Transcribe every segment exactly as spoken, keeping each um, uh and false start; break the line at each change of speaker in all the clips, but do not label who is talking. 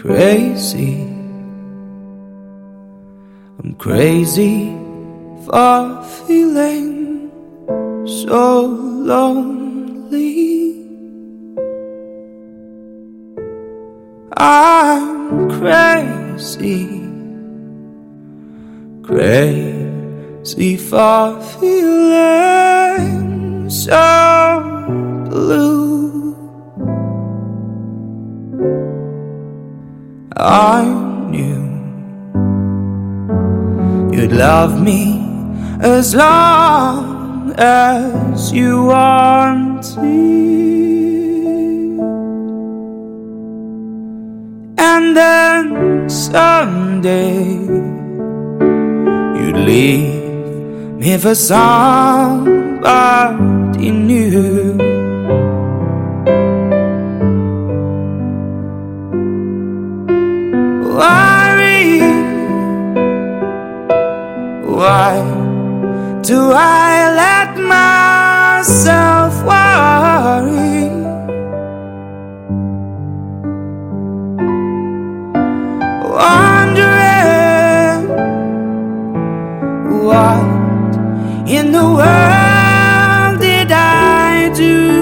crazy. I'm crazy for feeling so lonely. I'm crazy, crazy for feeling so blue. I knew you'd love me as long as you wanted, and then someday you'd leave me for somebody new. Worry, why do I let myself worry? Wondering what in the world did I do?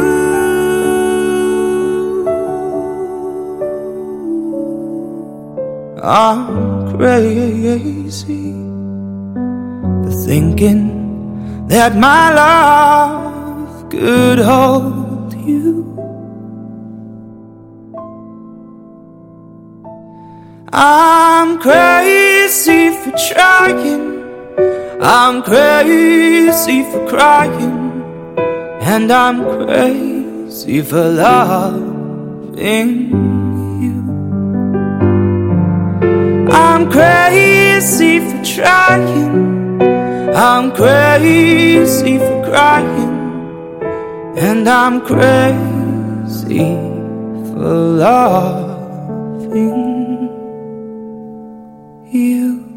I'm crazy for thinking that my love could hold you. I'm crazy for trying, I'm crazy for crying, and I'm crazy for loving you. I'm crazy for trying, I'm crazy for crying, and I'm crazy for loving you.